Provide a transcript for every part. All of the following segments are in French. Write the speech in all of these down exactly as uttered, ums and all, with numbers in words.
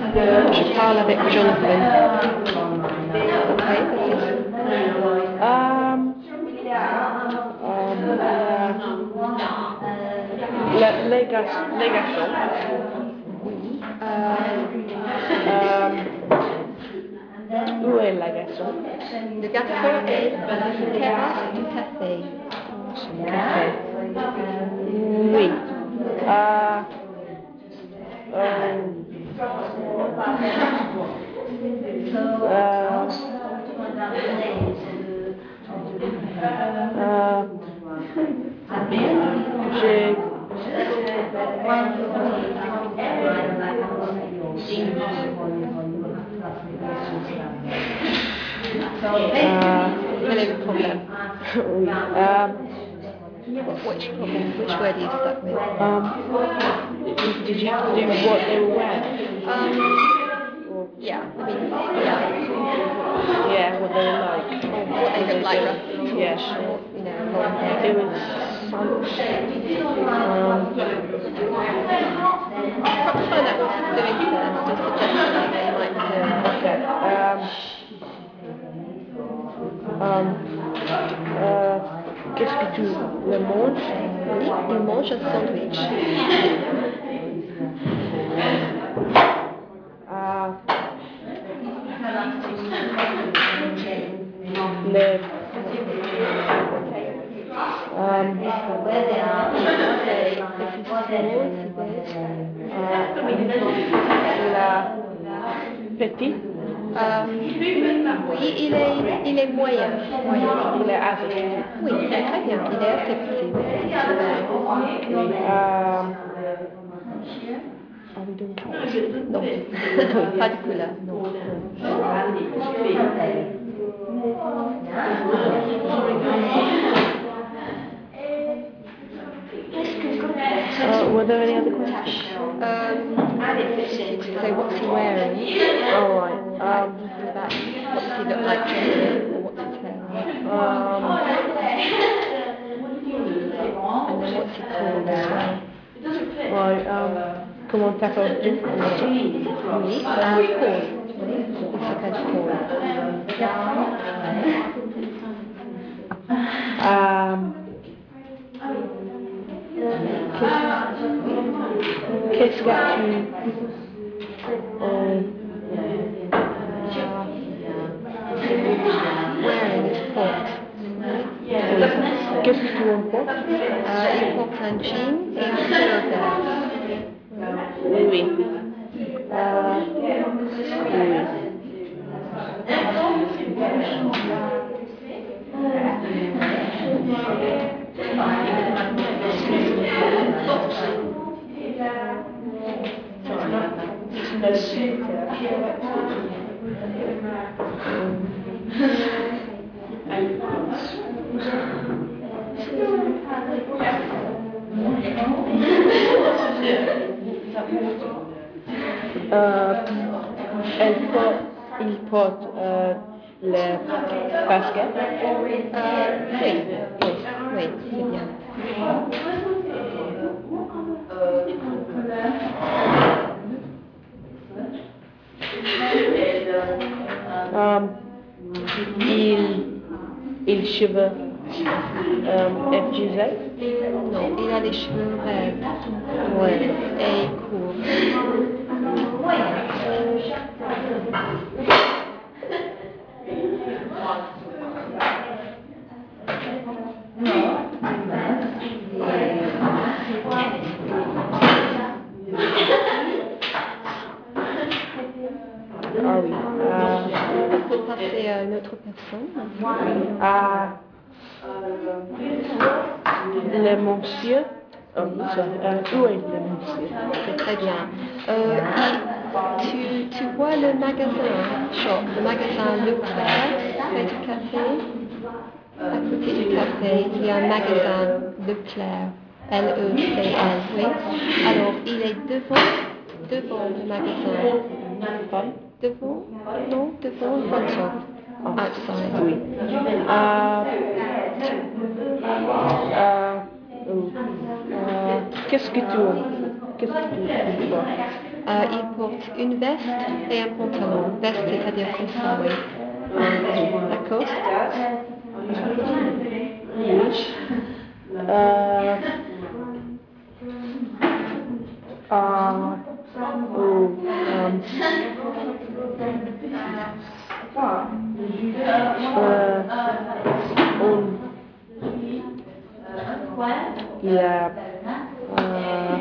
Je parle avec Jonathan. Ok, vas-y. Um, um, la, les, gar- les garçons. Um, où est la garçon? Le garçon est terrasse du café. Café. Oui. Uh, um, uh, uh, j'ai uh, Quel est le problème? oui. Um, Which problem? Which word are you stuck with? um, did you do what they were wearing? Um, yeah, I mean, yeah. Yeah, what they were like. Or what they look like, roughly. Yeah. Short, you know, long hair. It was some, um, Perhaps find out what he's doing first, or suggest something they might do. okay. Um, um, uh, qu'est-ce que tu le manges? Oui, il mange un sandwich. Uh, le, um, C'est c'est small, c'est big. uh, la petit, Euh, oui, il est, il est moyen. moyen. il est asiatique. Oui, très bien. Il est assez petit. Super. Um, are we doing colours? Non. Pas de couleur, non. Uh, were there any other questions? Um, so what's he wearing? All right. Um, What about, what does he look like generally? Or what's his hair like? um, And then what's he called as well? right. Um, comment t'appelles-tu? Oui, euh, Paul. Oui, il s'appelle Paul. Um, qu'est-ce que tu euh, Wearing his coat. qu'est-ce que tu emportes? Euh, il porte un jean et un polo vert. Oui, oui. Euh, oui. Euh, elle porte, il porte euh, les baskets. Euh, oui, oui, oui, c'est bien. Um, il, il cheveux um, effusés. Non, il a les cheveux raides. Ouais. Et courts. Ah oui. Euh, On peut passer à une autre personne. à le monsieur. Oh, sorry. Euh, où est le monsieur? C'est très bien. Euh, et tu, tu vois le magasin, shop, le magasin Leclerc, près du café. À côté du café, il y a un magasin Leclerc, L E C L, oui. Alors, il est devant, devant le magasin. Devant? Non, devant, in front of. Outside. Oui. Euh, euh, oh. Euh, qu'est-ce que tu Qu'est-ce que tu vois? Euh, il porte une veste et un pantalon. Veste, c'est-à-dire comme ça, oui. D'accord. Euh, ah, oh, euh, euh, on, il a, euh,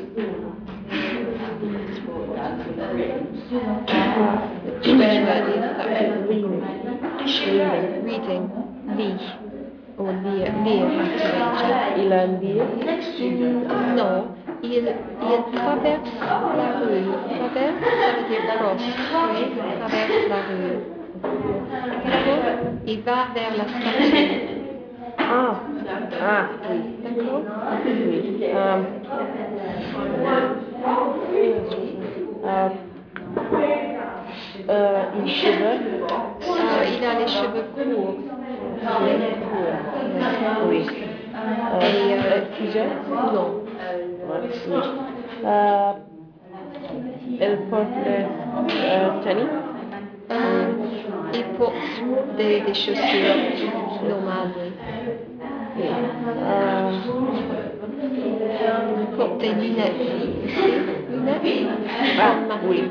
Which word is that? reading, reading, Reading. Lit. Or lire. Lire. il a un livre, Mm, non. Il, il traverse la rue. Traverse, ça veut dire cross. Oui, traverse la rue. D'accord. Il va vers la statue. ah, ah, oui, D'accord. oui, euh, euh, euh, une cheveux, Euh, il a les cheveux courts. oui, euh, Et, euh, euh, sujet, non. ouais, oui, euh, elle porte le euh, tennis, Euh, il porte des, des chaussures normales, oui. euh, Il porte des lunettes aussi. Lunettes ah, comme Matthew, oui,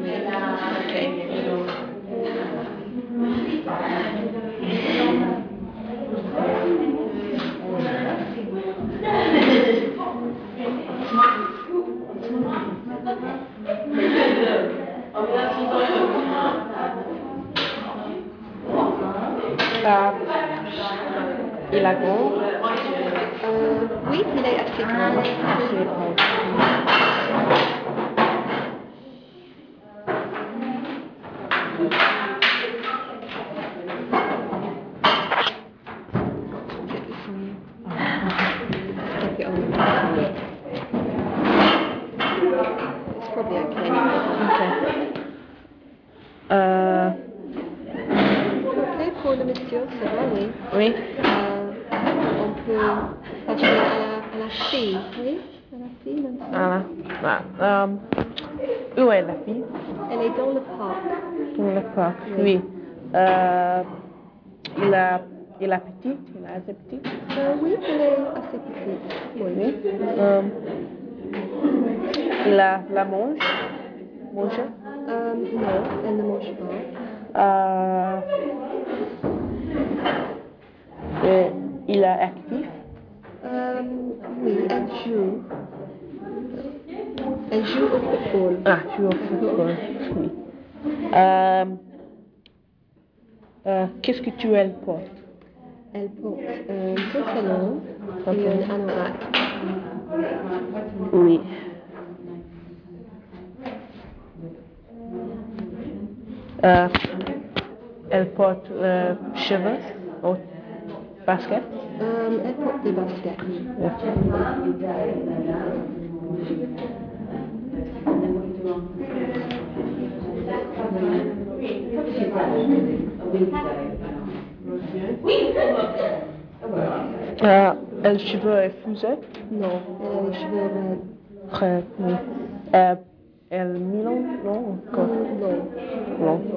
euh, il a grand, Euh, oui, il est assez grand. assez grand. Stick it on. It's probably okay. Okay. Euh, Ok, pour le monsieur, ça va, oui. oui, Euh, on peut passer à la, à la fille, oui, à la fille maintenant. voilà. Ah, euh, où est la fille? Elle est dans le parc. Dans le parc, Oui. oui. Euh, il a, il a petite, il est assez petit. Euh, oui, elle est assez petite. Oui. Oui. Euh, il a la mange, mange. Euh, non, elle ne mange pas. Euh, et il est actif. Euh, oui, elle joue. Elle joue au football. Ah, joue au football. Oui. Euh, euh, qu'est-ce que tu elle porte? Elle porte un pantalon et Pantalon. un anorak. Oui. Euh, elle porte euh, cheveux au basket. Euh, elle porte des baskets. Euh, elle cheveux et fusée. Non, elle a les cheveux raides. Très, oui. Euh, elle Milan, non encore. Mm, non. Non.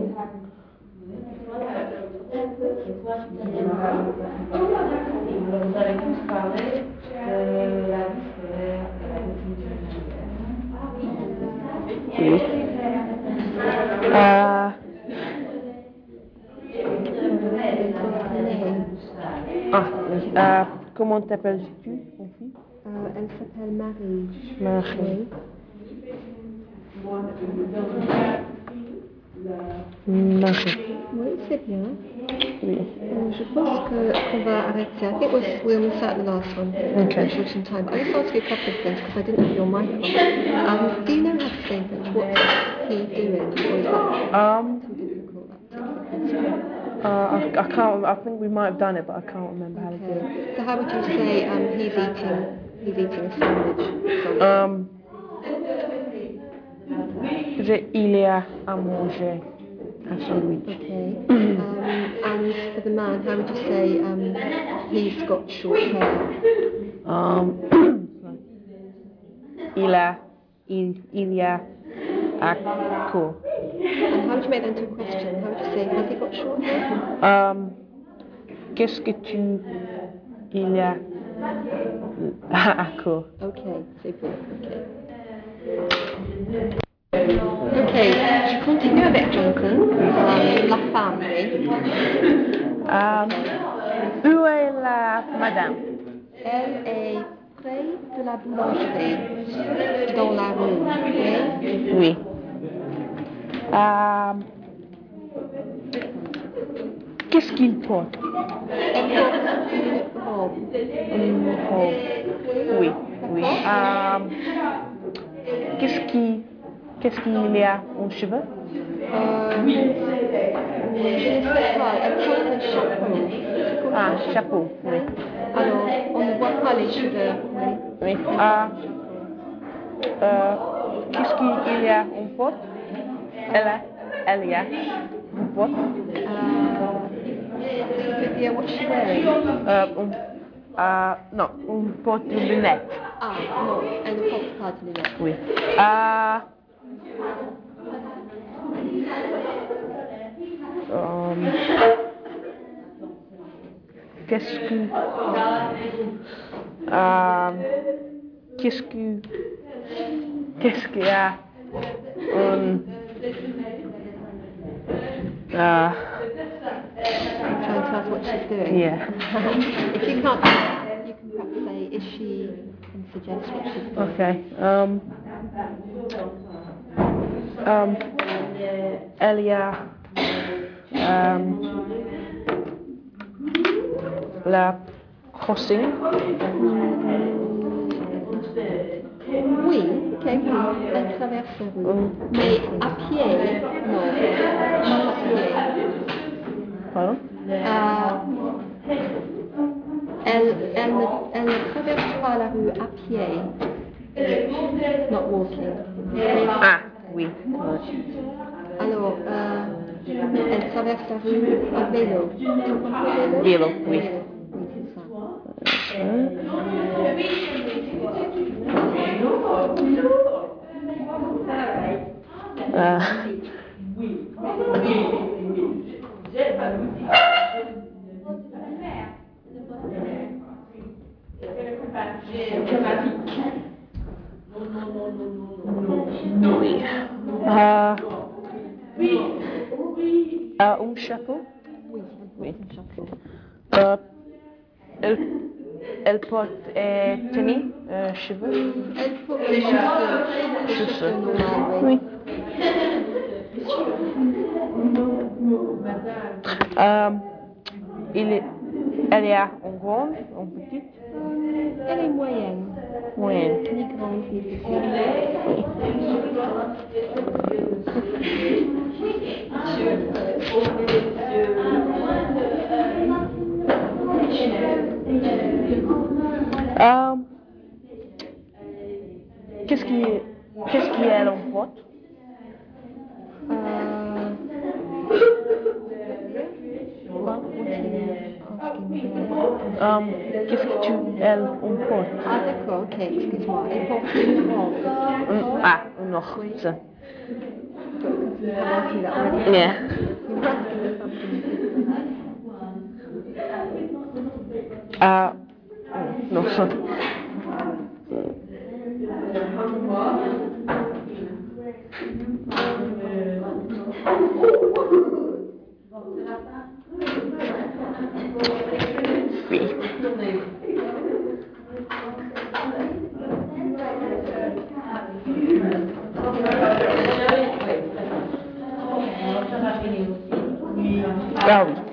Oui. Euh, ah, oui. Euh, comment t'appelles-tu, mon fille? Euh, elle s'appelle Marie. Marie. Oui. Marie. Oui, c'est bien. Oui. Euh, je pense que qu'on va arrêter. I think we'll, we'll miss out the last one. Okay. Short in time. But I just ask you a couple of things because I didn't have your mic on. Um, do you know how to say in French? What's he doing? Or is that Um, too difficult? That particular question? uh, I, I can't, I think we might have done it, but I can't remember how to do it. Okay. So how would you say um, he's eating? He's eating a sandwich. Sorry. Um, j'ai, il y a à manger un sandwich. Okay. Um, and for the man, how would you say um, he's got short hair? Um, il a, il, il y a Ah, cool. And how would you make that into a question? How would you say, has he got short hair? Um, Qu'est-ce que tu... Il y a... Ah, cool. Ok, c'est bon, ok. Ok, je continue avec Jonathan, euh, la femme, oui. Um, où est la madame? Elle est près de la boulangerie, dans la rue, oui. Oui. Um, Qu'est-ce qu'il porte? Elle porte une robe. Une robe. Oui, oui. Um, Qu'est-ce qui... Qu'est-ce qu'il y a en cheveux? Euh, je ne sais pas, elle porte un chapeau. Ah, chapeau, oui. Alors, on ne voit pas les cheveux, oui. Oui. Ah, euh, qu'est-ce qu'il y a en porte? Elle a, elle y a en porte? Uh, tu veux dire what she's wearing? Euh, on, ah, non, on porte une lunette. Ah, non, elle ne porte pas de lunettes. Oui. Ah, um, qu'est-ce que... Um, qu'est-ce que... Qu'est-ce qu'il y a un... Uh, Trying to tell us what she's doing. yeah. If you can't, you can perhaps say, is she, and suggest what she's doing. Okay. Um, um, elle y a um, la crossing. Oui, ok, oui, elle traverse la rue. Um, Mais à pied, non, pas à pied. Pardon? Euh, elle, elle, ne, elle ne traverse pas la rue à pied. Not walking. Ah, oui. Alors, euh, elle traverse la rue à vélo. Vélo, oui. Oui, c'est ça. Uh, oui. Uh, uh, un chapeau? Oui, elle porte un chapeau. Uh, elle, elle porte euh, tennis, euh, cheveux? Elle porte des chaussures, des chaussures normales, oui. Um, il est, elle est en grande, en petite? Elle est moyenne. Moyenne. Ni grande, ni petite. Um, qu'est-ce qui, qu'est-ce qui elle en porte? Euh, Quoi? asking Um, qu'est-ce que tu, elle en porte? Ah d'accord, ok, excuse-moi. Elle porte une robe. Un, ah, nog. Oui. Zo. You have asked me that already. Yeah. You were asking me something. Ah, nog. Oui. Ah oui.